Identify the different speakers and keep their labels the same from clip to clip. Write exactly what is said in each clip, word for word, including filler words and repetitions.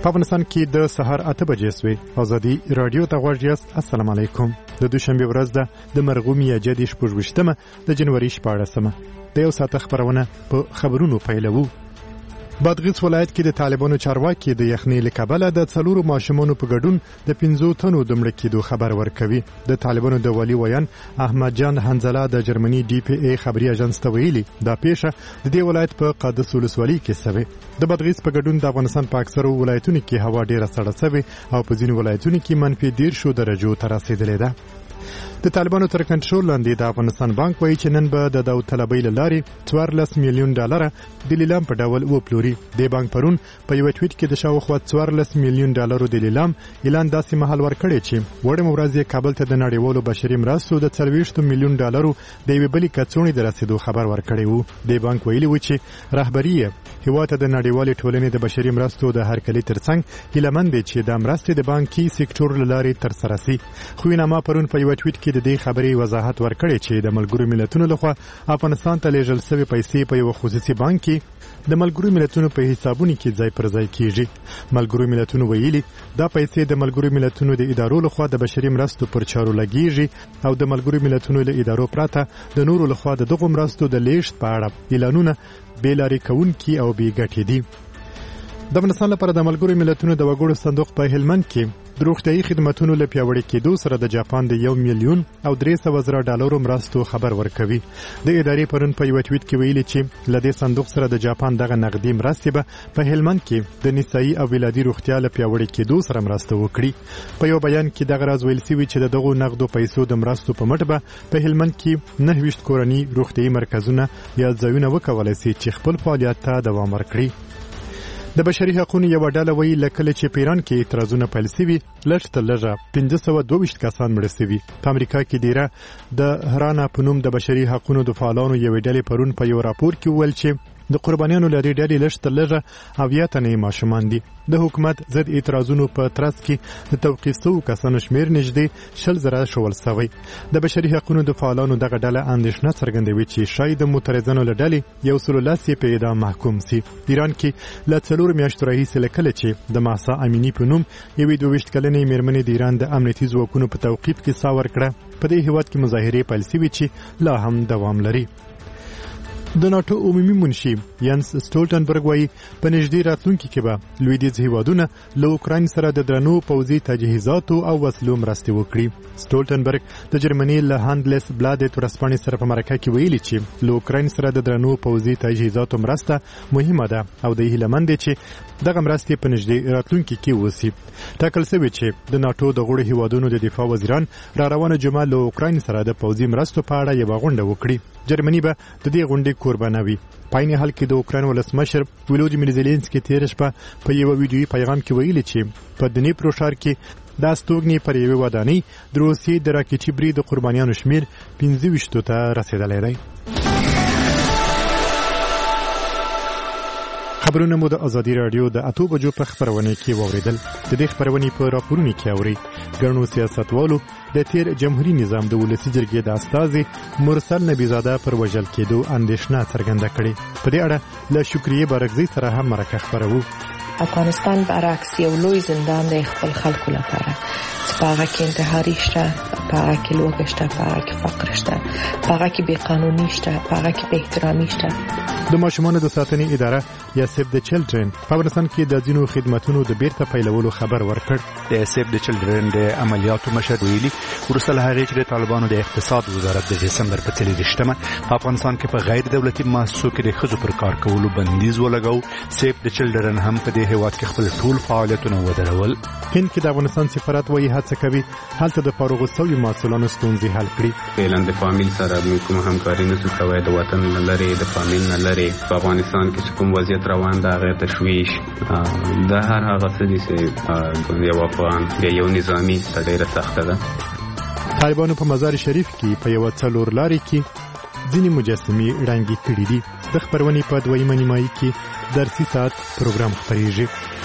Speaker 1: په افغانستان کې د سهار اته بجې سوې ازادي رادیو ته غوږ یاست. السلام علیکم. د دوشنبه ورځ ده د مرغومي جدي شپږویشتمه د جنوري شپاړسمه د یو ساعت خبرونه په خبرونو پیلوو. بادغیس ولایت کې د طالبانو چارواکي د یخنۍ له کبله د څلورو ماشومانو په ګډون د پنځو تنو د مړه کېدو خبر ورکوي. د طالبانو د والي ویان احمد جان حنزله د جرمني ډي پی ای خبري اژانس ته ویلي دا پیښه د دې ولایت په قادس ولسوالۍ کې شوې. د بادغیس په ګډون د افغانستان په اکثرو ولایتونو کې هوا ډیره سړه شوې او په ځینو ولایتونو کې منفي دیرشو درجو ته رسیدلې ده. د طالبانو تر کنټرول لاندې د افغانستان بانک وایي چې نن به د داوطلبۍ له لارې څوارلس میلیون ډالره د لیلام په ډول وپلوري. د بانک پرون په یو ټویټ کې د شاوخوا څوارلس میلیون ډالرو د لیلام اعلان داسې مهال ورکړی چې وړم ورځ یې کابل ته د نړیوالو بشري مرستو د څلوېښت میلیون ډالرو د یوې بلې کڅوړې د رسیدو خبر ورکړی وو. د بانک ویلي و چې رهبري یې هیواد ته د نړیوالې ټولنې د بشري مرستو د هرکلي ترڅنګ هیلهمند دی چې د مرستې د بانکي سکتور له لارې ترسره شي. خوینامه پرون په یو ټویټ کې د دې خبرې وضاحت ورکړی چې د ملګرو ملتونو لخوا افغانستان ته لیږل شوی پیسې په یو خصوصي بانک کې د ملګرو ملتونو په حسابونو کې ځای پر ځای کیږي. ملګرو ملتونو ویلي دا پیسې د ملګرو ملتونو د ادارو لخوا د بشري مرستو پر چارو لګیږي او د ملګرو ملتونو له ادارو پرته د نورو لخوا د دغو مرستو د لیږد په اړه اعلانونه بې لارې کوونکي او بې ګټې دي. د افغانستان لپاره د ملګرو ملتونو د وګړو صندوق په هلمند کې د روغتیايي خدماتو له پیاوړي کېدو سره د جاپان د یو میلیون او درې سوه زره ډالرو مرستو خبر ورکوي. د ادارې پرون په یو ټویټ کې ویلي چې له دې صندوق سره د جاپان دغه نقدي مرستې به په هلمند کې د نسایي او ولادي روغتیا له پیاوړي کېدو سره مرسته وکړي. په یو بیان کې دغه راز ویل شوی چې د دغو نقدو پیسو د مرستو په مټ به په هلمند کې نهه ویشت کورني روغتیايي مرکزونه یا ځایونه وکولای شي چې خپل فعالیت ته دوام ورکړي. د بشري حقوقو یو ډله وایي لکه چې پیران کې اعتراضونه پیل شوي لږ تر لږه پنځه سوه دوه ویشت کسان مړه شوي. په امریکا کې ډیره د هرانا په نوم د بشري حقوقو د فعالانو یوې ډلې پرون په یو راپور کې وویل چې د قربانیانو لري ډلې لږ تر لږه اویا تنې ماشومان دي. د حکومت ضد اعتراضونو په ترڅ کې د توقیف شوو کسانو شمیر نږدې شل زره شول شوی. د بشري حقوقو د فعالانو دغه ډله اندېښنه څرګندوي چې شاید د معترضانو له ډلې یو سل لس یې په اعدام محکوم شي. ایران کې له څلورو میاشتو راهیسې له کله چې د مهسا امیني په نوم یوې دوه ویشت کلنې میرمنې د ایران د امنیتي ځواکونو په توقیف کې ساه ورکړه په دې هیواد کې مظاهرې پیل شوي چې لا هم دوام لري. د ناټو عمومي منشي ینس سټولټنبرګ وایي په نږدې راتلونکي کې به لویدیځ هیوادونه له اوکراین سره د درنو پوځي تجهیزاتو او وسلو مرستې وکړي. سټولټنبرګ د جرمني له هاندلس بلادت ورځپاڼې سره په مرکه کې ویلي چې له اوکراین سره د درنو پوځي تجهیزاتو مرسته مهمه ده او د هیلهمند دی چې دغه مرستې په نږدې راتلونکي کې وسی. ټاکل شوی چې د ناټو د غړو هیوادونو د دفاع وزیران را روانه جمعه له اوکراین سره د پوځي مرستو په اړه یوه غونډه وکړي. جرمني به د دې غونډې قربانه وي. په عین حال کې د اوکراین ولسمشر ولودیمیر زيلنسکي تېره شپه په یو ویډیويي پیغام کې ویلي چې په دنیپرو ښار کې د استوګنې پر یوې ودانۍ د روسیې د راکټي برید د قربانیانو شمیر پنځه ویشتو ته رسېدلی دی. خبرونه مو د ازادي رادیو د اتو بجو په خبرونه کې واوریدل. د دې خبرونې په راپورونو کې اوري ګڼو سیاستوالو د تیر جمهوریت نظام د ولسی جرګې د استازي مرسل نبیزاده پر وژل کېدو اندېښنه څرګنده کړې. په دې اړه له شکریه بارکزی سره هم مرکه خبرو.
Speaker 2: افغانستان برعکس یو لوی زندان دی خپل خلکو لپاره. په هغه کې انتحاري شته، په هغه کې لوږه شته، په هغه کې فقر شته، په هغه کې بې قانوني شته، په هغه کې بې احترامي شته.
Speaker 1: د ماشومانو د ساتنې اداره یا سیف د چلډرن په افغانستان کې د ځینو خدماتو د بیرته پیلولو خبر ورکړ.
Speaker 3: د سیف د چلډرن د عملیاتو مشر ویلي وروسته له هغې چې د طالبانو د اقتصاد وزارت د دسمبر په څلېرویشتمه په افغانستان کې په غیر دولتي مؤسسو کې د ښځو پر کار کولو بندیز ولګاو، سیف د چلډرن هم په دې هیواد کې خپل ټول فعالیتونه ودرول.
Speaker 1: هند کې د افغانستان سفارت وایي هڅه کوي هلته د فارغ شویو محصلانو ستونزې حل کړي.
Speaker 4: اعلان د فامیل سره کوم همکاري نشو کوي، د وطن نه لري، د فامیل نه لري. په افغانستان کې کوم وضعیت روان ده هغه تشویش د هر هغه څه چې یو افغان یو نظامی ډېره سخته ده.
Speaker 1: طالبانو په مزار شریف کې په یو څلور لارې کې ځینې مجسمې ړنګې کړي دي. د خبرونې په دویمه نیمایي کې درسي ساعت پروګرام خپریږي.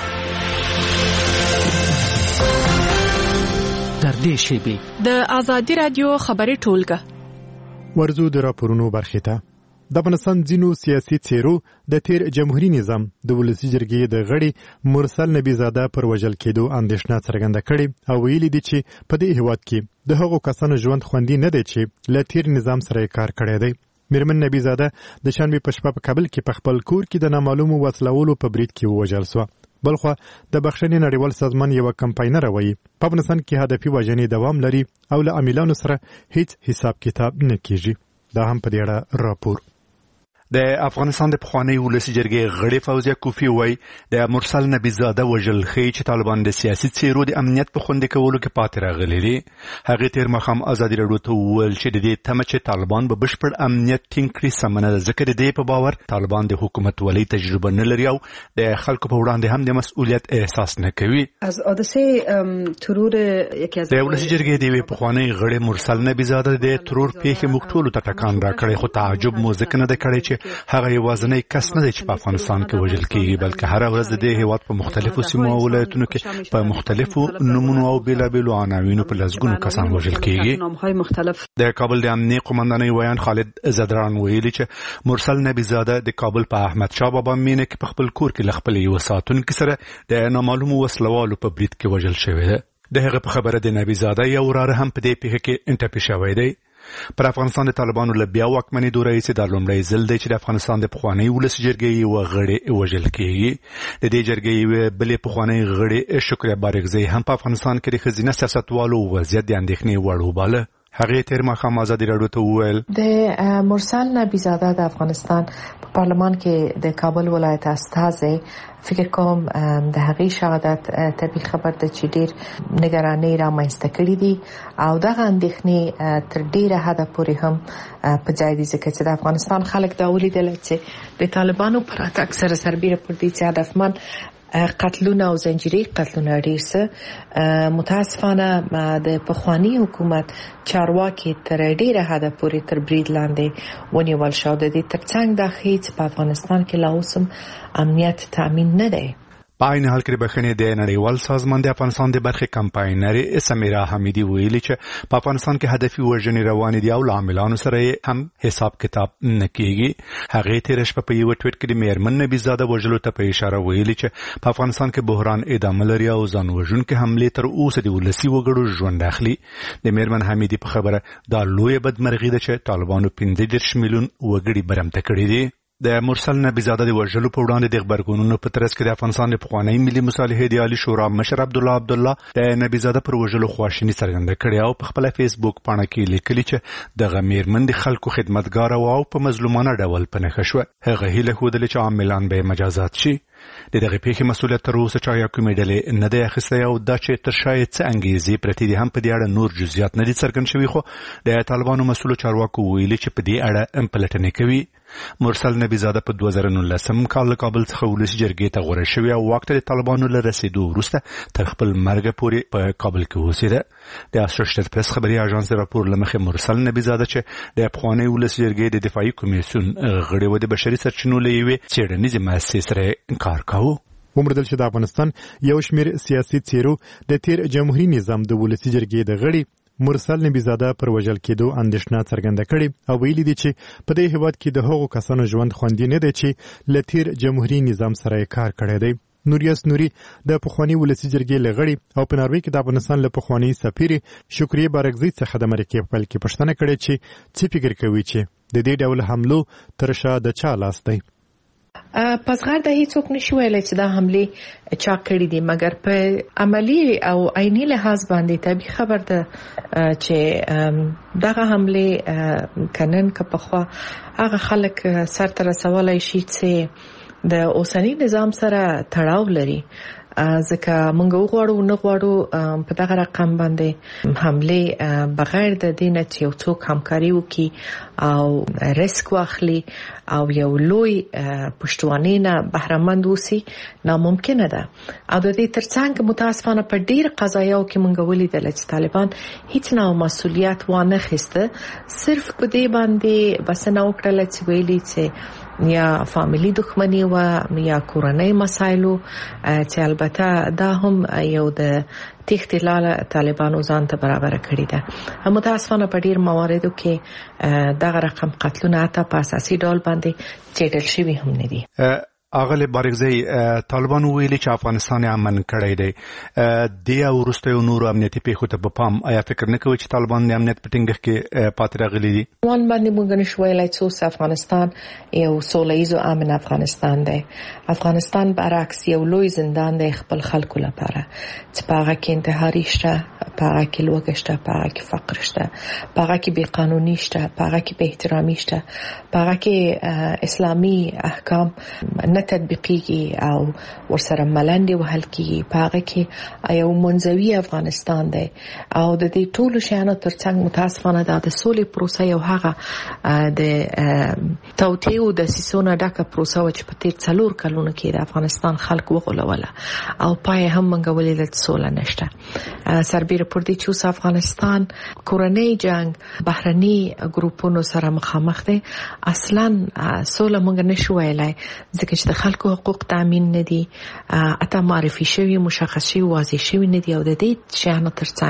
Speaker 5: در دې شیبې
Speaker 6: د ازادي رادیو خبري ټولګه
Speaker 1: ورزو د راپورونو برخه ته. د افغانستان ځینو سیاسي څیرو د تیر جمهوریت نظام د ولسي جرګې د غړي مرسل نبی زاده پر وژل کېدو اندېښنه څرګنده کړې او ویلي دي چې په دې هیواد کې د هغو کسانو ژوند خوندي نه دی چې له تیر نظام سره کار کړی دی. میرمن نبی زاده د شنبې په شپه په کابل کې په خپل کور کې د نامعلومو وسلوالو په برید کې ووژل شوه. بلخوا د بخښنې نړیوال سازمان یو کمپاینر وایي په افغانستان کې هدفي وژنې دوام لري او له عاملانو سره هیڅ حساب کتاب نه کیږي. دا هم په دې اړه راپور.
Speaker 3: د افغانستان د پخوانی ولسي جرګې غړي فوزیه کوفی وای د مرسل نبی زاده وژل خي چې طالبان د سیاسي څیرو د امنیت په خوندې کولو کې پاتې راغلي دي. هغه تیر مخام ازادي راډیو ته وویل چې د دې تمه چې طالبان به بشپړ امنیت ټینګ کړي سمنه ذکر دی په باور طالبان د حکومت ولې تجربه نه لري او د خلکو په وړاندې هم د مسؤلیت احساس نه کوي.
Speaker 5: از حادثه ترور یکی از
Speaker 3: د ولسي جرګې د پخوانی غړي مرسل نبی زاده د ترور پیښې مختول ته ټکان راکړي خو تعجب مو ځکه نه کړي چې هغه یوازینی کس نه دی چې په افغانستان کې وژل کیږي بلکې هر ورځ د دې هیواد په مختلفو سیمو او ولایتونو کې په مختلفو نمونو او بیلابیلو عناوینو په لسګونو کسان وژل کیږي. د کابل د امنیه قومندانۍ ویان خالد زدران ویلي چې مرسل نبی زاده د کابل په احمد شاه بابا مینه کې په خپل کور کې خپل یو ساتونکي سره د نامعلومو وسلوالو په برید کې وژل شوی دی. د هغه په خبره د نبی زاده یو وراره هم په دې پیښه کې انټپی شوی دی. پر افغانستان د طالبانو له بیا واکمنۍ دوره یې د لومړی ځل دی چې د افغانستان د پخوانی ولسي جرګې یو غړی وژل کېږي. د دې جرګې یو بلې پخوانی غړی شکریه بارګزی هم په افغانستان کې د ښځینه سیاستوالو وضعیت د اندېښنې وړ وباله. هغه تیر مخام ازادي راډیو ته وویل
Speaker 2: د مرسل نبی زاده د افغانستان په پارلمان کې د کابل ولایت استازي فکر کوم د هغې شهادت طبي خبر د چې ډیر نگراني را مېنځته کړې دي او دغه اندېښنې تر ډیره حده پورې هم په ځای دي ځکه چې د افغانستان خلک دا ولیدل چې د طالبانو پر اکثر سربېره پر دې چې هدفمن قتلونه او زنجیري قتلونه ډیر څه متاسفانه د پخوانی حکومت چارواکي تر ډیره حده پورې تر برید لاندې ونیول شو. د دې ترڅنګ د هیڅ په افغانستان کې لا اوس هم امنیت تامین نه دی.
Speaker 3: په عین حال کې بخښنې د نړیوال سازمان د افغانستان د برخې کمپاینر سمیرا حمیدی ویلي چې په افغانستان کې هدفي وژنې روانې دي او عاملانو سره هم حساب کتاب نه کیږي. هغه تیر شپه په یو ټویټ کې د میرمن نبی زاده وژلو ته په اشاره ویلي چې په افغانستان کې بحران ادامه لري او ځان وژونکي حملې تر اوسه د ولسي وګړو ژوند اخلي. د میرمن حمیدی په خبره دا لوی بدمرغي ده چې طالبانو پنځه دېرش میلیون وګړي برمته کړي دي. د مرسل نبی زاده د وژلو په وړاندې د خبرګونونو په ترڅ کې د افغانستان د پخوانی ملي مصالحې د عالی شورا مشر عبد الله عبد الله د نبی زاده پر وژلو خواشیني څرګنده کړې او په خپل فیسبوک پاڼه کې لیکلي چې د غمیرمن د خلکو خدمتګار او په مظلومانه ډول پنهخ شو. هغه هیله خوده چې عاملان به مجازات شي. د دغه پیښې مسؤلیت تر اوسه چا یا کومې ډلې نه دی اخیستی او دا چې تر شاید څه انګېزې پرتې دي هم په دې اړه نور جزئیات نه دي څرګند شوي خو د طالبانو مسؤلو چارواکو ویلي چې په دې اړه هم پلټنې کوي. مرسل نبی زاده په دوه زره نولسم کال له کابل څخه ولسي جرګې ته غوره شوی او واک ته د طالبانو له رسېدو وروسته تر خپل مرګ پورې په کابل کې اوسېده. د اسوسییټډ پریس خبري اژانس راپور له مخې مرسل نبی زاده چې د پخوانی ولسي جرګې د دفاعي کمیسیون غړی و د بشري سرچینو له یوې څېړنیزې مؤسسې سره کار کاوه.
Speaker 1: ومردل چې د افغانستان یو شمیر سیاسي څیرو د تیر جمهوریت نظام د ولسي جرګې د غړي مرسل نبی زاده پر وژل کېدو اندېښنه څرګنده کړې او ویلي دي چې په دې هیواد کې د هغو کسانو ژوند خوندي نه دی چې له تیر جمهوریت نظام سره کار کړی دی. نوریاس نوري د پخوانی ولسي جرګې لغړي او په ناروې کې د افغانستان له پخوانی سفیر شکریه بارګزی څخه د مرکې په کې پښتنه کړې چې څه فکر کوي چې د دې ډول حملو تر شا د چا لاس دی.
Speaker 2: پس غیر د هیڅوک نشي ویلی چې دا حملې چا کړي دي مګر په عملی او عیني لحاظ باندې طبیعي خبر ده چې دغه حملې کنن که پخوا هغه خلک سرته رسولی شي چې د اوسني نظام سره تړاو لري ځکه موږ وغواړو نه غواړو په دغه رقم باندې حملې بغیر د دې نه چې یو څوک همکاري وکړي او ریسک واخلي او یو لوی پشتوانۍ نه بهرهمند اوسي ناممکنه ده. او د دې ترڅنګ متاسفانه په ډیر قضایاو کې موږ ولیدل چې طالبان هیڅ نه مسؤلیت وانه خسته صرف په دې باندې بس نه وکړل چې ویلي چې یا فامیلی دښمني و یا کورنۍ مسایلو چې البته دا هم یو د تخت لاله طالبانو ځان ته برابر کړی ده. متاسفانه په ډیر مواردو کې دغه رقم قتلونه اته په اساسي ډول باندې چیټل شوی هم نه دي.
Speaker 3: اغله بارګزی طالبانو ویلي چې افغانستان امن کړی دی. د ورسته یو نور امنیتي پیښو ته په پام آیا فکر نه کوي چې طالبان د امنیت په ټینګښت کې پاتې راغلي دي؟
Speaker 2: وان باندې موږ نشو ویلای چې افغانستان یو سوله ییز او امن افغانستان دی. افغانستان برعکس یو لوی زندان دی خپل خلکو لپاره چې په هغه کې انتحاري شته، په هغه کې لوږه شته، په هغه کې فقر شته، په هغه کې بې قانوني شته، په هغه کې بې احترامي شته، په هغه کې اسلامي احکام نه تطبیقیږي او ورسره ملنډې وهل کیږي. په هغه کې یو منزوي افغانستان دی او د دې ټولو شیانو ترڅنګ متاسفانه دا د سولې پروسه یو هغه د توطیو د سیسونه ډکه پروسه و چې په تیر څلور کلونو کې د افغانستان خلک وغولوله او پای هم منګه ولیدل سوله نشته. سربېره پر دې چې افغانستان کورنۍ جنگ بهرني ګروپونو سره مخامخ دی، اصلا سوله موږ نشو ویلای ځکه چې د خلکو حقوق تامین نه دي، اته معرفي شوی مشخص شوی واضح شوی نه دي او د دې شیانو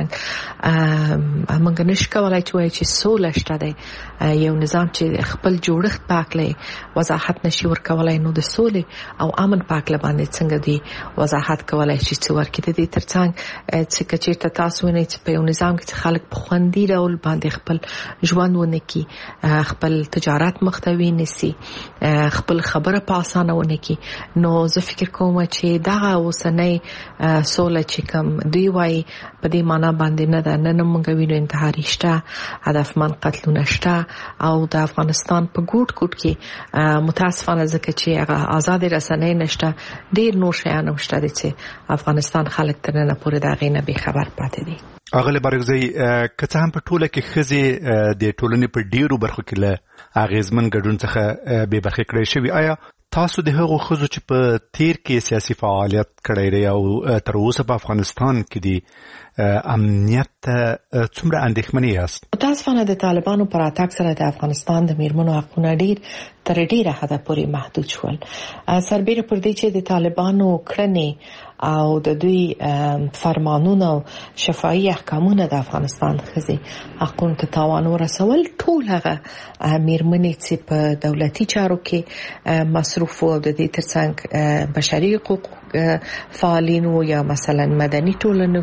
Speaker 2: ترڅنګ موږ نشو کولای چې وایو چې سوله شته دی. یو نظام چې خپل جوړښت پاکلی وضاحت نشي ورکولای نو د سولې او امن پاکله باندې څنګه دی وضاحت کولای شي چې ورکې د دې ترڅنګ چې کچېرته تاسو نه چې په یو نظام کې خلک په خوندي ډول باندې خپل ژوند ونکي، خپل تجارت مختوي نسی، خپل خبره په اسانه ونکي، نو زه فکر کوم چې دا اوسنۍ سوله چې کوم دی وای په دې معنا باندې نه ده. نن موږ وینو انتحاري شته، هدفمن قتلونه شته او د افغانستان په ګوټ ګوټ کې متاسفانه ځکه چې هغه آزاد رسنۍ نشته، ډیر نور شیان هم شته چې افغانستان خلک تر نن پورې دا غي نه به خبر پاتې دي.
Speaker 3: اغله بارګزی که څه هم په ټوله کې خزي د ټولنې په ډیرو برخو کې له اغیزمن ګډون څخه به برخه کړی شوی، آیا تاسو د هغو خزو چې په تیر کې سیاسي فعالیت کړی دی او تر اوسه په افغانستان کې دی امنیت څومره اندېښمنې یاست؟
Speaker 2: متاسفانه د طالبانو پر اتاک سره د افغانستان د میرمنو حقونه ډیر تر ډیره حده پورې محدود شول. سربېره پر دې چې د طالبانو کړنې او د دوی فرمانونه او شفاهي احکامونه د افغانستان خزي حقوقو ته تاوان ورسول، ټول هغه میرمنې چې په دولتي چارو کې مصروف او د دې ترڅنګ بشري حقوق فعالینو یا مثلا مدني ټولنو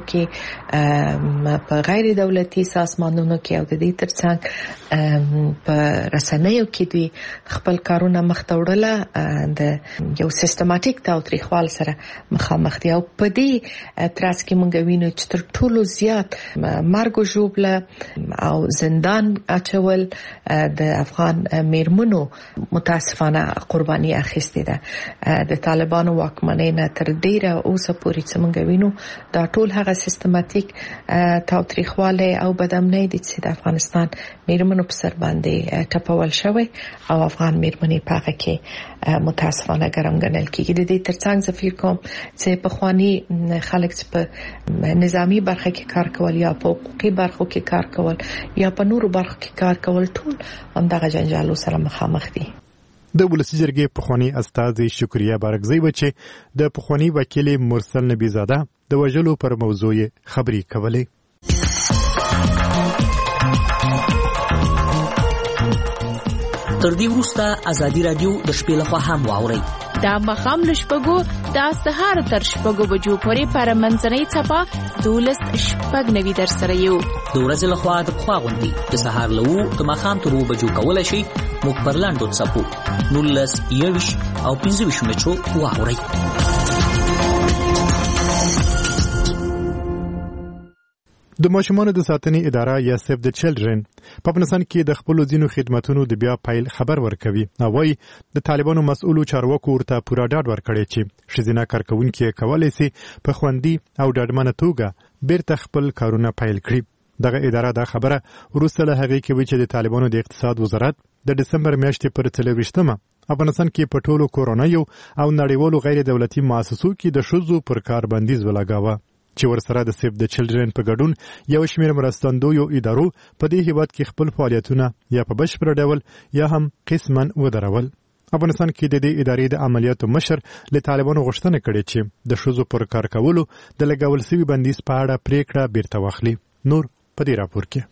Speaker 2: کې په غیر دولتي سازمانونو کې او د دې ترڅنګ په رسنیو کې دوی خپل کارونه مخته وړل د یو سیستماتیک تاوتریخوال سره مخامخ دي او په دې ترڅ کې موږ وینو چې تر ټولو زیات مرګ او ژوبله او زندان اچول د افغان میرمنو متاسفانه قرباني اخیستې ده. د طالبانو واکمنۍ نه تر ډیره اوسه پورې چې موږ وینو دا ټول هغه سیستماتیک تاوتریخواله او بدامنۍ دي چې د افغانستان میرمنو په سر باندې ټپول شوی او افغان میرمنې په هغه کې متاسفانه ګرم ګڼل کېږي. د دې ترڅنګ زه فکر کوم چې په خواني خلک چې په نظامی برخه کې کار کول یا په حقوقي برخو کې کار کول یا په نورو برخو کې کار کول ټول همدغه جنجالو سره مخامخ دي.
Speaker 1: د ولسی جرګې پخوانی استاد شکریا بارګزی و چې د پخوانی وکیل مرسل نبی زاده د وژلو پر موضوع خبري کولې.
Speaker 6: تر دې وروسته ازادي رادیو د شپې لخوا هم واوري.
Speaker 7: دا مخام لشپګو د سهار تر شپږو بجو پورې پر منځنۍ چپا دولس شپږ نوي در سره یو.
Speaker 6: د ورځې لخوا د پخوا غونډې د سهار لو د مخام تر وو بجو کولای شي موږ پر لاندو چپو نولس یوش او پنځه ویشت مترو واوري.
Speaker 1: د ماشومانو د ساتنې اداره یا سیف د چلډرن په افغانستان کې د خپل ځینو خدماتو د بیا پایل خبر ورکوي. او وايي د طالبانو مسؤلو چارواکو ورته پورا ډاډ ورکړي چې شذینا کارکونکو کولای شي په خوندي او ډاډمنه توګه بیرته خپل کارونه پایل کړي. دغه اداره دا خبره وروسته له هغې کې چې د طالبانو د اقتصاد وزارت د دسمبر میاشتې پر څلوېښتمه افغانستان کې په ټولو کورونیو او نړیوالو غیر دولتي مؤسسو کې د ښځو پر کار بندیز ولګاوه چې ورسره د سیف د چلډرن په ګډون یو شمېر مرستندویو ادارو په دې هیواد کې خپل فعالیتونه یا په بشپړ ډول یا هم قسماً ودرول. افغانستان کې د دې ادارې د عملیاتو مشر له طالبانو غوښتنه کړې چې د ښځو پر کار کولو د لګول شوي بندیز په اړه پریکړه بیرته واخلي. نور په دې راپور کې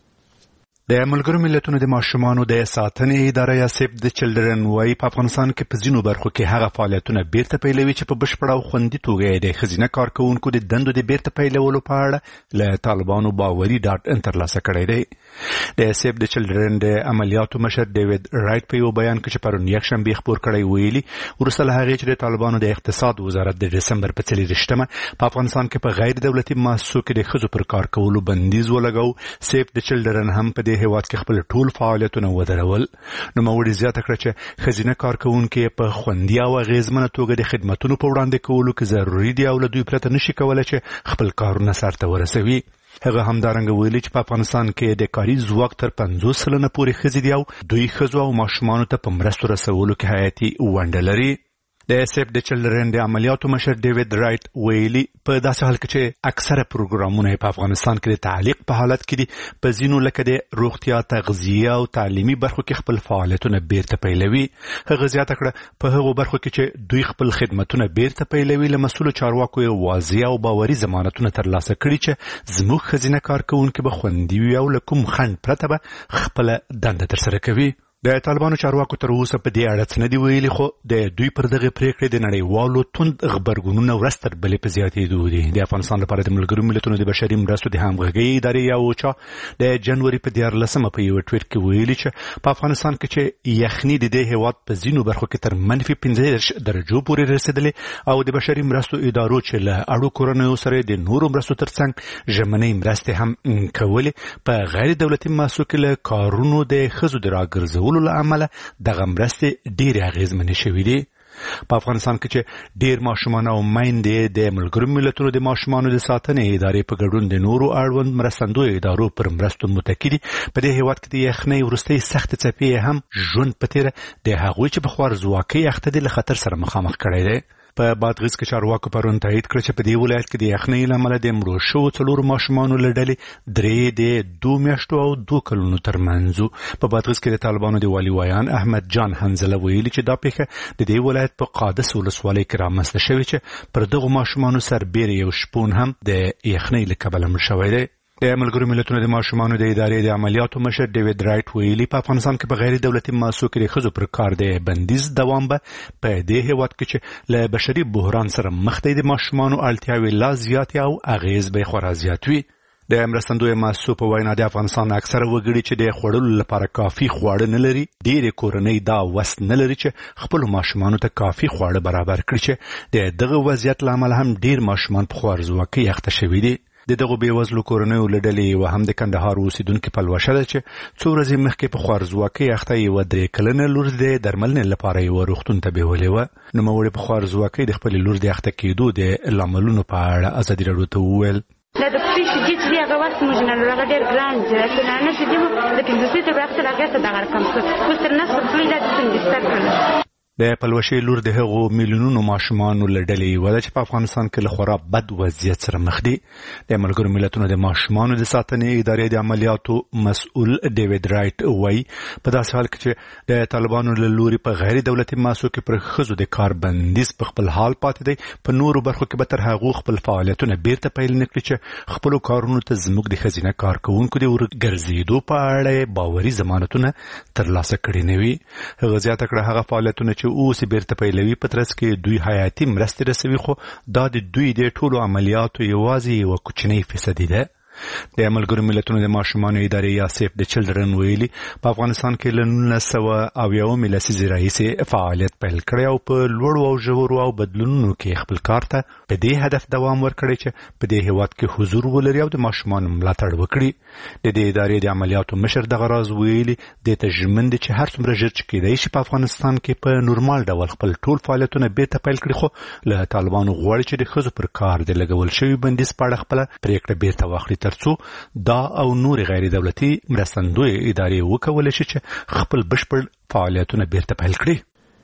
Speaker 3: د ملګرو ملتونو د ماشومانو د ساتنې اداره یا سیف د چلډرن وايي په افغانستان کې په ځینو برخو کې هغه فعالیتونه بیرته پیلوي چې په بشپړ او خوندي توګه د ښځینه کارکونکو د دندو د بیرته پیلولو په اړه له طالبانو باوري ډاډ ترلاسه کړی دی. د سیف د چلډرن د عملیاتو مشر ډیوډ رایټ په یو بیان کې چې پرون یکشنبه خبر کړی ویلي ورسره هغه چې د طالبانو د اقتصاد وزارت د دسمبر په څلورمه په افغانستان کې په غیر دولتي مؤسسو کې د ښځو پر کار کولو بندیز ولګاو. سیف د چلډرن هم په دې هیواد کې خپل ټول فعالیتونه ودرول. نو موري زیاته کړ چې ښځینه کارکونکو په خوندي او اغیزمنه توګه د خدماتو په وړاندې کولو کې ضروري دي او له دوی پرته نشي کولای چې خپل کارونه سرته ورسوي. هغه همدارنګه ویلي چې په افغانستان کې د کاري ځواک تر پنځوس سلنه پورې ښځې دي او دوی ښځو او ماشومانو ته په مرستو رسولو کې حیاتي ونډه لري. د سیف د چلډرن د عملیاتو مشر ډیوډ رایټ ویلي په داسې حال کې چې اکثره پروګرامونه په افغانستان کې د تعلیق په حالت کې دي په ځینو لکه د روغتیا تغذیه او تعلیمي برخو کې خپل فعالیتونه بیرته پیلوي. هغه زیاته کړه په هغو برخو کې چې دوی خپل خدماتونه بیرته پیلوي له مسؤلو چارواکو واضح او باوري ضمانتونه ترلاسه کړي چې زموږ ښځینه کارکونکو به خوندي وي او له کوم خنډ پرته به خپل دنده ترسره کوي. د طالبانو چارواکو تر اوسه په دې اړه څه نه دي ویلي خو د دوی پر دغه پریکړې د نړیوالو توند غبرګونونو ورسته بلې په زیاتېدو دي. د افغانستان لپاره د ملګرو ملتونو د بشري مرستو د همغږۍ ادارې یا اوچا د جنوري په دیارلسمه په یو ټویټ کې ویلي چې په افغانستان کې چې یخني د دې هیواد په ځینو برخو کې تر منفي پنځه درجو پورې رسیدلې او د بشري مرستو ادارو چې له اړو کورنیو سره د نورو مرستو ترڅنګ ژمنۍ مرستې هم کولې په غیر دولتي مؤسسو کې له کارونو د ښځو د راګرځولو له امله دغه مرستې ډېرې اغېزمنې شوې دي. په افغانستان کې چې ډېر ماشومان او میندې د ملګرو ملتونو د ماشومانو د ساتنې ادارې په ګډون د نورو اړوند مرستندویو ادارو پر مرستو متکي دي. په دې هیواد کې د یخنۍ وروستۍ سختې څپې هم ژوند په تېره د هغوی چې په خوارځواکۍ اخته دي له خطر سره مخامخ کړی دی. په بادغیس کې چارواکو پرون تایید کړ چې په دې ولایت کې د یخنۍ له امله د مړو شوو څلورو ماشومانو له ډلې درې د دوه میاشتو او دوه کلونو ترمنځ. په بادغیس کې د طالبانو د والي ویان احمد جان حنزله ویلي چې دا پیښه د دې ولایت په قادس ولسوالۍ کې رامنځته شوې چې پر دغو ماشومانو سربېره یو شپون هم د یخنۍ له کبله مړ شوی دی. د ملګرو ملتونو د ماشومانو د ادارې د عملیاتو مشر ډیوډ رایټ ویلي په افغانستان کې په غیر دولتي مؤسسو کې د ښځو پر کار د بندیز دوام به په دې هیواد کې چې له بشري بحران سره مخ دی د ماشومانو اړتیاوې لا زیاتې او اغیز به خورا زیات وي. د مرستندویو مؤسسو په وینا د افغانستان اکثره وګړي چې د خوړلو لپاره کافي خواړه نه لري ډېرې کورنۍ دا وس نه لري چې خپلو ماشومانو ته کافي خواړه برابر کړي چې د دغه وضعیت له امله هم ډېر ماشومان په خوارځواکۍ اخته شوي دي. د دغو بېوزلو کورنیو له ډلې یوه هم د کندهار اوسېدونکې پلوشه ده چې څو ورځې مخکې په خوارځواکۍ اخته یوه درې کلنه لور د درملنې لپاره یوه روغتون ته بیولې وه. نوموړې په خوارځواکۍ د خپلې لور د اخته کېدو د لاملونو په اړه ازادي راډیو ته وویل
Speaker 8: لا د پښې شدید چې هغه وخت موږ نه لږ ډېر ګران چې نه نه شدید د پنځوسې ته وخت راغی ته دغه رقم څه اوس تر نس په لا د څنګه کړل. د پلوشې لور د هغو میلیونونو ماشومانو له ډلې یوه ده چې په افغانستان کې له خورا بد وضعیت سره مخ دي. د ملګرو ملتونو د ماشومانو د ساتنې ادارې د عملیاتو مسؤل ډیوډ رایټ وایي په داسې حال کې چې د طالبانو له لوري په غیر دولتي مؤسسو کې پر ښځو د کار بندیز په خپل حال پاتې دی په نورو برخو کې به تر هغو خپل فعالیتونه بیرته پیل نه کړي چې خپلو کارونو ته زموږ د ښځینه کارکوونکو د ورګرځېدو په اړه باوري ضمانتونه ترلاسه کړي نه وي. هغه زیاته کړه هغه فعالیتونه چې اوس بیرته پیلوي په ترڅ کې دوی حیاتي مرستې رسوي خو دا د دوی د ټولو عملیاتو یوازې یوه کوچنۍ فیصدي ده. د ملګرو ملتونو د ماشومانو ادارې یا سیف د چلډرن ویلي په افغانستان کې له نولس سوه اویاومې لسیزې راهیسې فعالیت پیل کړی او په لوړو او ژورو او بدلونونو کې خپل کار ته په دې هدف دوام ورکړی چې په دې هیواد کې حضور ولري او د ماشومانو ملاتړ وکړي. د دې ادارې د عملیاتو مشر دغه راز ویلي دې ته ژمن دي چې هر څومره ژر چې کېدای شي په افغانستان کې په نورمال ډول خپل ټول فعالیتونه بیرته پیل کړي خو له طالبانو غواړي چې د ښځو پر کار د لګول شوي بندیز په اړه خپله پرېکړه بیرته واخلي ترڅو دا او نور غیر دولتي مرستندوی ادارې وکولای شي چې خپل بشپړ فعالیتونه بیرته پیل کړي.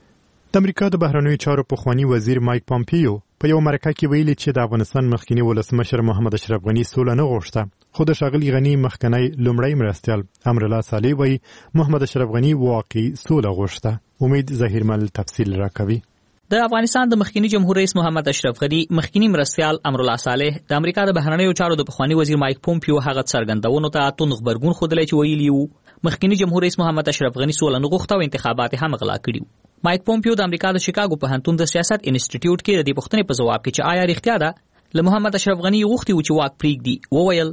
Speaker 1: د امریکا د بهرنیو چارو پخوانی وزیر مایک پامپیو په یو مرکه کې ویلي چې د افغانستان مخکنی ولسمشر محمد اشرف غنی سوله نه غوښته خو د ښاغلي غنی مخکنی لومړی مرستیال امرالله صالح وایي محمد اشرف غنی واقعي سوله غوښته. امید ظهیرمل تفصیل راکوي.
Speaker 6: د افغانستان د مخکنی جمهور رئیس محمد اشرف غنی مخکنی مرستیال امرالله صالح د امریکا د بهرنیو چارو د پخوانی وزیر مایک پومپیو هغه څرګندونو ته توند خبرګون خوده چې ویلی وو مخکنی جمهور رئیس محمد اشرف غنی سوله نغښته او انتخابات هم غلا کړي. مایک پومپیو د امریکا د شیکاګو پوهنتون د سیاست انسټیټیوټ کې د دې پوښتنې په جواب کې چې آیا رښتیا ده له محمد اشرف غنی غوښتي و چې واک پریږدي وویل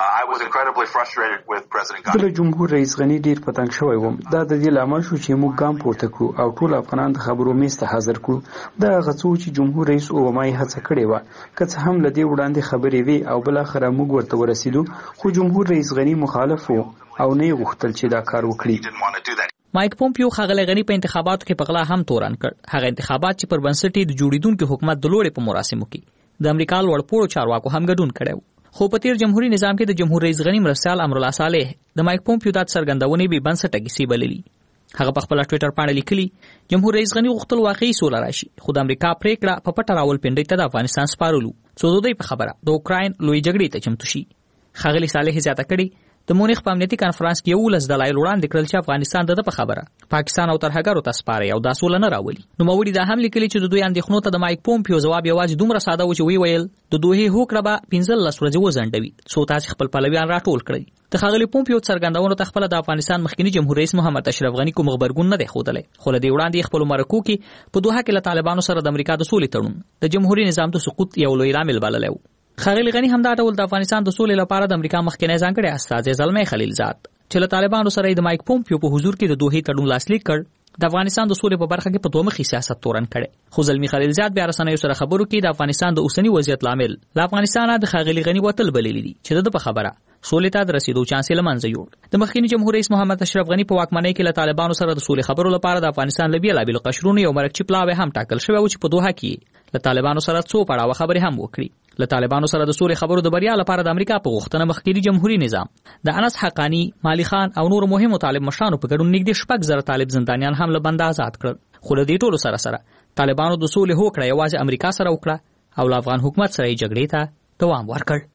Speaker 9: د جمهور رئیس غنی ډیر پتنګ شوی وم. دا د دې لامل شو چې موږ ګام پورته کړو او ټول افغانان د خبرو میز ته حاضر کړو. دا غڅو چې جمهور رئیس اوباما یې هڅه کړې و که څه هم لدی وړاندې خبرې وی او بل اخر موږ ورته ورسېدو خو جمهور رئیس غنی مخالف و او نه غوښتل چې دا کار وکړي.
Speaker 6: مایک پومپیو ښاغلی غنی په انتخاباتو کې په غلا هم تورن کړ. هغه انتخابات چې پر بنسټ د جوړیدونکو حکومت د لوړې په مراسمو کې د امریکا لوړپوړو چارواکو هم ګډون کړی. خو په تیر جمهوریت نظام کې د جمهور رئیس غنی مرستیال امرالله صالح د مایک پومپیو د څرګندونې به بنسټه کیسې بللي. هغه په خپل ټوئیټر باندې لیکلي جمهور رئیس غنی غوښتل واقعي سوله راشي خو د امریکا پریکړه په پټه راولپنډۍ ته د افغانستان سپارلو څو دوی په خبره د اوکراین لوی جګړې ته چمتو شي. ښاغلي صالح زیاته کړي د مونیخ په امنیتي کانفرنس کې یو لس دلایل وړاندې کړل چې افغانستان د په خبره پاکستان او ترهګرو ته سپاري او دا سوله نه راولي. نو موري دا هم لیکلي چې د دوی اندېښنو ته د مایک پومپیو جواب یوازې دومره ساده و چې وی ویل د دوی هوکړه به پنځه لس ورځې وځنډوي څو تاسو خپل پلویان راټول کړئ. د ښاغلي پومپیو څرګندونو ته خپل د افغانستان مخکنی جمهور رئیس محمد اشرف غنی کوم خبرګون نه دی ښودلی خو له دې وړاندې خپل مرکو کې په دوحه کې له طالبانو سره د امریکا د سولې تړون د جمهوریت نظام د سقوط یو لوی لامل بللی و. ښاغلي غنی هم دا ډول د افغانستان د سولې لپاره د امریکا مخکنی ځانګړی استازی زلمی خلیلزاد چې له طالبانو سره د مایک پومپیو په حضور کې د دوحې تړون لاسلیک کړ د افغانستان د سولې په برخه کې په دوه مخي سیاست تورن کړي. خو زلمی خلیلزاد بیا رسنیو سره خبرو کې د افغانستان د اوسنی وضعیت لامل له افغانستان د ښاغلي غنی وتل بللی دي چې د په خبره سولې ته د رسیدو چانس یې له منځه یوړ. د مخکنی جمهور رئیس محمد اشرف غنی په واکمنۍ کې له طالبانو سره د سولې خبرو لپاره د افغانستان له بیلابیلو قشرونو یو مرکچی پلاوی هم ټاکل شوی و چې په دوحه کې له طالبانو سره څو پړاوه خبرې هم وکړي. له طالبانو سره د سولې خبرو د بریا لپاره د امریکا په غوښتنه مخکنی جمهوریت نظام د انس حقانی، مالی خان او نور مهمو طالب مشرانو په ګډون نږدې شپږ زره طالب زندانیان هم له بند آزاد کړل. خو له دې ټولو سره سره طالبانو د سولې هوکړه یوازې امریکا سره وکړه او له افغان حکومت سره یې جګړې ته دوام ورکړ.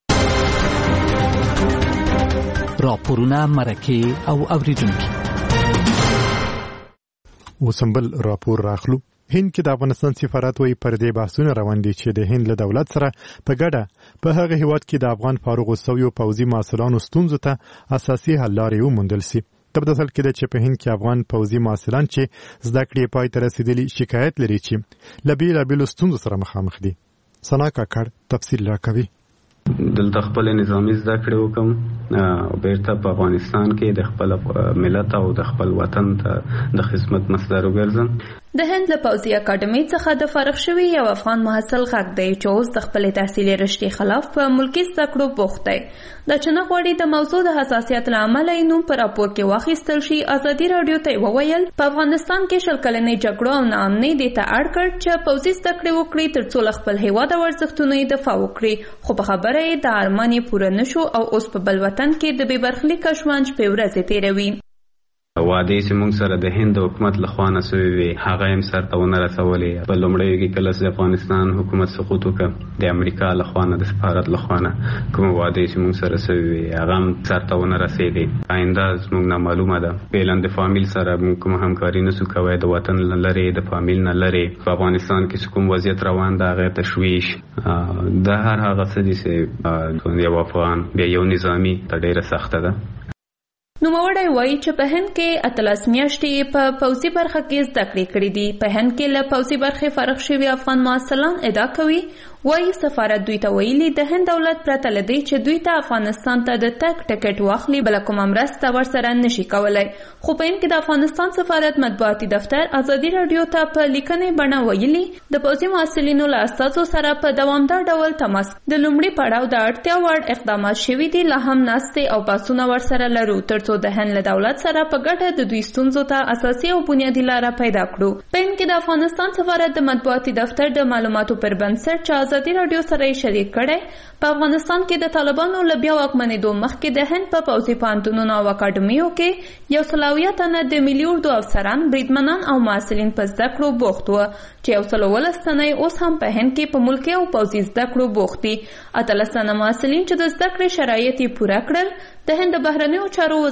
Speaker 10: راپورونه مرکه او اوریدونکي
Speaker 1: وسمبل راپور راخلو. هند کې د افغانستان سفارت وایي پر دې بحثونه روان دي چې د هند له دولت سره په ګډه په هغه هیواد کې د افغان فارغ السویو پوځي محصلانو ستونزو ته اساسي حل لارې وموندل سي. تبدل کې چې په هند کې افغان پوځي محصلان چې زده کړې پای ته رسیدلي شکایت لري چې له بیلابیلو ستونزو سره مخامخ دي. سنا کاکړ تفصیل راکوي.
Speaker 4: دلته خپل نظامی زده کړې وکم او بیرته په افغانستان کې د خپل ملت او د خپل وطن ته د خدمت مصدر وګرځم.
Speaker 11: د هند له پوځي اکاډمۍ څخه د فارغ شوي یو افغان محصل غږ دی چې اوس د خپلې تحصیلي رشتې خلاف په ملکي زده کړو بوخت دی. دا چې نه غواړي د موضوع د حساسیت له امله یې نوم په راپور کې واخیستل شي. ازادي راډیو ته وویل په افغانستان کې شل کلنې جګړو او ناامنۍ دې ته اړ کړ چې پوځي زده کړې وکړي تر څو له خپل هیواد او ارزښتونو یې دفاع وکړي. خو په خبره یې د ارمان یې پوره نشو او اوس په بل وطن کې د بې برخلیکه ژوند شپې ورځې تېروي.
Speaker 4: وعده چې موږ سره د هند حکومت له خوا نه سوی وي هغه هم سرته ونه رسولې. په لومړیو کې کله چې افغانستان حکومت سقوط وکړ د امریکا له خوا نه د سفارت له خوا نه کوم وعده چې موږ سره سوی وي هغه هم سرته ونه رسېدې. آینده زموږ نه معلومه ده. فعلا د فامیل سره موږ کوم همکاري نسو کوی د وطن نه لرې د فامیل نه لرې. په افغانستان کې کوم وضعیت روان ده هغه تشویش د هر هغه څه چې یو افغان بیا یو نظامي ته ډېره سخته ده.
Speaker 11: نوموړی وایي چې په هند کې اتلس میاشتې په پوځي برخه کې زده کړې کړې دي. په هند کې له پوځي برخې فارغ شوي افغان محصلان ادعا کوي وایي سفارت دوی ته ویلي د هند دولت پرته له دې چې دوی ته افغانستان ته د تګ ټکټ واخلي بله کومه مرسته ورسره نشي کولی. خو په هند کې د افغانستان سفارت مطبوعاتي دفتر ازادي راډیو ته په لیکنې بڼه ویلي د پوځي محصلینو له استازو سره په دوامدار ډول تماس د لومړي پړاو د اړتیا وړ اقدامات شوي دي. لا هم ناستې او بحثونه ورسره لرو تر څو د هند له دولت سره په ګډه د دوی ستونزو ته اساسي او بنیادي لاره پیدا کړو. په هند کې د افغانستان سفارت د مطبوعاتي دفتر د معلوماتو پر بنسټ ازادي راډیو سره یې شریک کړی په افغانستان کې د طالبانو له بیا واکمنېدو مخکې د هند په پوځي پوهنتونونو او اکاډمیو کې یو سل اویا تنه د ملي اردو افسران، بریدمنان او محصلین په زده کړو بوخت وو چې یو سل اوولس تنه اوس هم په هند کې په ملکي او پوځي زده کړو بوخت دي. اتلس تنه محصلین چې د زده کړې شرایط یې پوره کړل د هند د بهرنیو چارو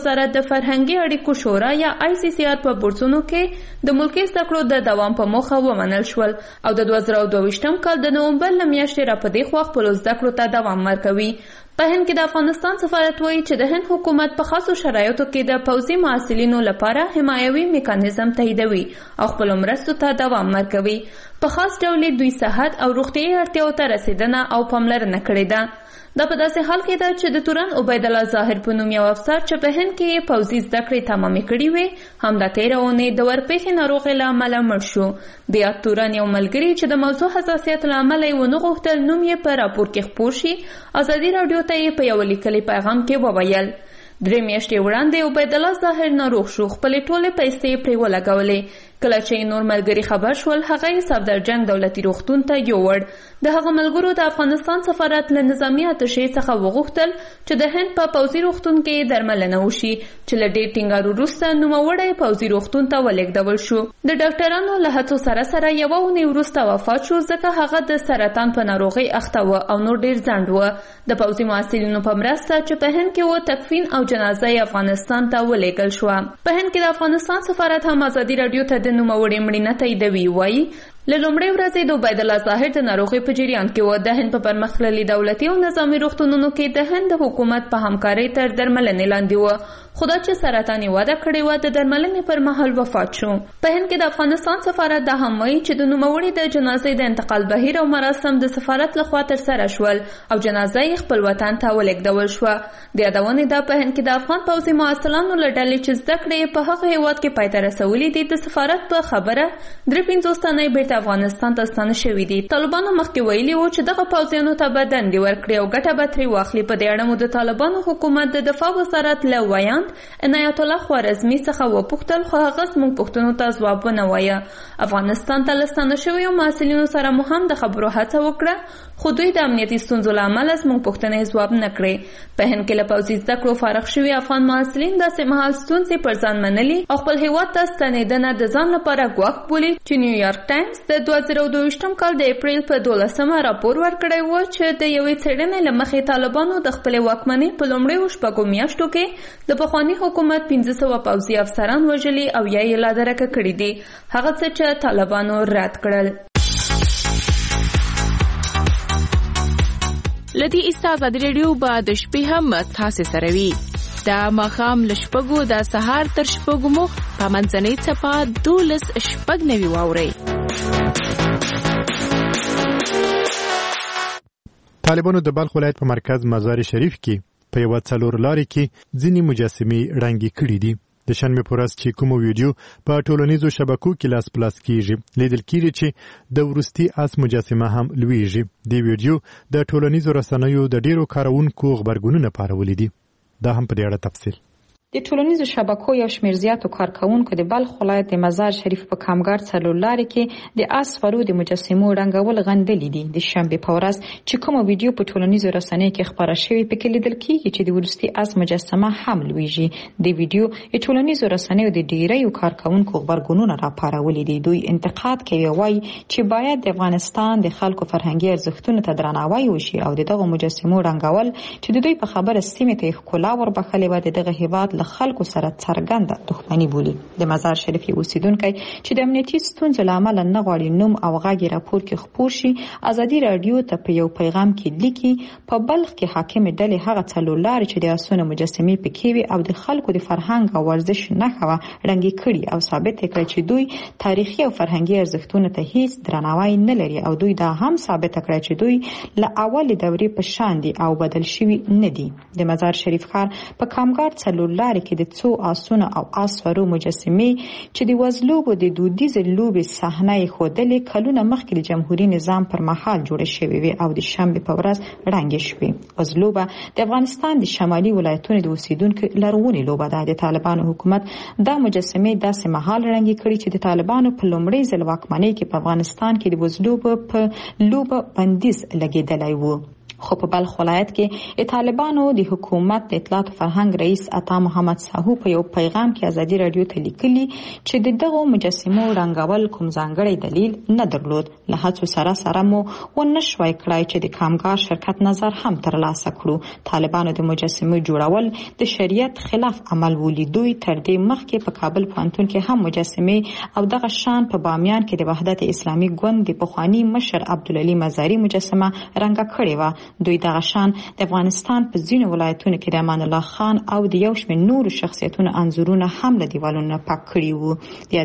Speaker 11: وزارت د فرهنګي اړیکو شورا یا آی سی سی آر په بورسونو کې د ملکي زده کړو د دوام په موخه ومنل شول او د دوه زره دوه ویشتم کال د نومبر له میاشتې را په دې خوا خپلو زده کړو ته دوام ورکوي. په هند کې د افغانستان سفارت وایي چې د هند حکومت په خاصو شرایطو کې د پوځي محصلینو لپاره حمایوي میکانیزم تاییدوي او خپلو مرستو ته دوام ورکوي. په خاص ډول دوی صحت او روغتیايي اړتیاو ته رسیدنه او پاملرنه کړې ده. دا په داسې حال کې ده چې د تورن عبیدالله ظاهر په نوم یو افسر چې په هند کې یې پوځي زده کړې تمامې کړې وې همدا تېره اونۍ د ورپېښې ناروغۍ له امله مړ شو. د یاد تورن یو ملګري چې د موضوع حساسیت له امله یې ونه غوښتل نوم یې په راپور کې خپور شي ازادي راډیو ته یې په یو لیکلي پیغام کې وویل. درې میاشتې وړاندې عبیدالله ظاهر ناروغ شو، خپلې ټولې پیسې یې پرې ولګولې. کله چې نور ملګري خبر شول هغه یې صفدرجنګ دولتي روغتون ته یووړ. د هغه ملګرو د افغانستان سفارت له نظامي اتشې څخه وغوښتل چې د هند په پوځي روغتون کې درملنه وشي چې له ډېر ټینګار وروسته نوموړی پوځي روغتون ته ولېږدول شو. د ډاکټرانو له هڅو سره سره یوه اونۍ وروسته وفات شو ځکه هغه د سرطان په ناروغۍ اخته و او نور ډېر ځنډ و. د پوځي محصلینو په مرسته چې په هند کې و تکفین او جنازه یې افغانستان ته ولېږل شوه. په هند کې د افغانستان سفارت هم ازادي راډیو ته د نوموړې مړینه تاییدوي. وایي له لومړۍ ورځې د عبیدالله ظاهر د ناروغۍ په جریان کې و. د هند په پرمختللي دولتي او نظامي روغتونونو کې د هند د حکومت په همکارۍ تر درملنې لاندې و، خو دا چې سرطان یې وده کړې وه د درملنې پر مهال وفات شو. په هند کې د افغانستان سفارت دا هم وایي چې د نوموړي د جنازې د انتقال بهیر او مراسم د سفارت لخوا ترسره شول او جنازه یې خپل وطن ته ولېږدول شوه. د یادونې ده په هند کې د افغان پوځي محصلانو له ډلې چې زده کړې په هغه هېواد کې پای ته رسولي دي د سفارت په خبره درې پنځوس تنه یې بېرته افغانستان ته ستانه شوي دي. طالبانو مخکې ویلي وو چې دغه پوځیانو ته به دندې ورکړي او ګټه به ترې واخلي. په دې اړه مو د طالبانو حکومت د دفاع وزارت له ویاند عنایت الله خوارزمي څخه وپوښتل خو هغه زموږ پوښتنو ته ځواب ونه وایه. افغانستان ته له ستانه شویو محصلینو سره مو هم د خبرو هڅه وکړه خو دوی د امنیتي ستونزو له امله زموږ پوښتنې ځواب نه کړې. په هند کې له پوځي زده کړو فارغ شوي افغان محصلین داسې مهال ستونزې پر ځان منلي او خپل هېواد ته ستنېدنه د ځان لپاره ګواښ بولي چې نیویارک ټایمز د دوه زره دوه ویشتم کال د اپریل په دولسمه راپور ورکړی و چې د یوې څېړنې له مخې طالبانو د خپلې واکمنۍ په لومړیو شپږو میاشتو کې د پخواني حکومت پنځه سوه پوځي افسران وژلي او یا یې لا درکه کړي دي، هغه څه چې طالبانو رد کړل.
Speaker 7: لدی ایستا ازادي راډیو به د شپې هم تاسو سره وي. د ماښام له شپږو د سهار تر شپږو مو په منځنۍ څپه دولس شپږ نوي واورئ.
Speaker 1: طالبانو د بلخ ولایت په مرکز مزار شریف کې په یوه څلور لارې کې ځینې مجسمې ړنګې کړي دي. د شنبې په ورځ چې کومو ویډیو په ټولنیزو شبکو کې لاس په لاس کېږي لیدل کېږي چې د وروستي آس مجسمه هم لویږي. دې ویډیو د ټولنیزو رسنیو د ډیرو کارونکو غبرګونونه پارولي دي. دا هم په دې اړه تفصیل.
Speaker 5: د ټولنیزو شبکو یو شمېر زیاتو کارکونکو د بلخ ولایت د مزار شریف په کامګار څلور لارې کې د آس سپرو د مجسمو رنګول غندلي دي. د شنبې په ورځ چې کومه ویډیو په ټولنیزو رسنیو کې خپاره شوې پکې لیدل کېږي چې د وروستي آس مجسمه هم لویږي. د ویډیو د ټولنیزو رسنیو د ډیریو کارکونکو غبرګونونه راپارولي دي. دوی انتقاد کوي وایي چې باید د افغانستان د خلکو فرهنګي ارزښتونو ته درناوی وشي او دغه مجسمو رنګول چې د دوی په خبره سیمې ته ښکلا وربخلې و د دغه هیواد له خلکو سره څرګنده دښمني بولي. د مزار شریف یو اوسیدونکی چې د امنیتي ستونزو له امله نه غواړي نوم او غږ راپور کې خپور شي ازادي راډیو ته په یو پیغام کې لیکي په بلخ کې حاکم ډلې هغه څلور لارې چې د آسونو مجسمې پکې وي او د خلکو د فرهنګ او ورزش نښه وه رنګې کړي او ثابت کړي چې دوی تاریخي او فرهنګي ارزښتونو ته هیڅ درناوی نه لري او دوی دا هم ثابت کړي چې دوی له اولې دورې په شان دي او بدل شوي نه دي. د مزار شریف ښار په کامګار څلور لارې کې د څو آسونه او آس سپرو مجسمې چې د وزلوبو د دودیزې لوبې صحنه یې ښودلې کلونه مخکې د جمهوري نظام پر مهال جوړې شوې وې او د شنبې په ورځ ړنګې شوې. وزلوبه د افغانستان د شمالي ولایتونو د اوسیدونکو لرغونې لوبه ده. د طالبانو حکومت دا مجسمې داسې مهال ړنګې کړي چې د طالبانو په لومړي ځل واکمنۍ کې په افغانستان کې د وزلوبو په لوبه بندیز لګېدلی و. خو په بلخ ولایت کې طالبانو د حکومت د اطلاعات فرهنګ رئیس عطا محمد ساهو په یو پیغام کې ازادي رادیو ته لیکلي چې د دغه مجسمو رنګول کوم ځانګړی دلیل نه درلود. له هڅو سره سره مو ونشوي کړای چې د کامګار شرکت نظر هم ترلاسه کړو. طالبانو د مجسمو جوړول د شریعت خلاف عمل ولیدوی. تر دې مخکې په کابل پوهنتون کې هم مجسمه او دغه شان په بامیان کې د وحدت اسلامي ګوند د پخوانی مشر عبدالعلی مزاری مجسمه رنګ کړې و. دوی دغه شان د افغانستان په ځینو ولایتونو کې د امان الله خان او د یو شمېر نورو شخصیتونو انځورونه هم له دیوالونو پاک کړي وو.